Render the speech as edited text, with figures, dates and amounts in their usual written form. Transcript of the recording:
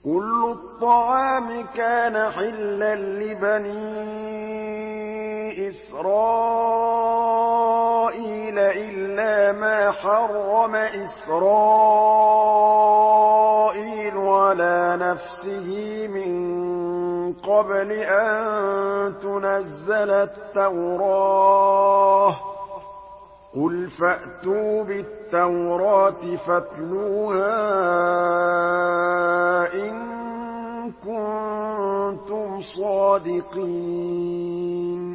كُلُّ الطَّعَامِ كَانَ حِلًّا لِّبَنِي إِسْرَائِيلَ إِلَّا مَا حَرَّمَ إِسْرَائِيلُ عَلَىٰ نَفْسِهِ مِن قَبْلِ أَن تُنَزَّلَ التَّوْرَاةُ ۗ قُلْ فَأْتُوا بِالتَّوْرَاةِ فَاتْلُوهَا إِن كُنتُمْ صَادِقِينَ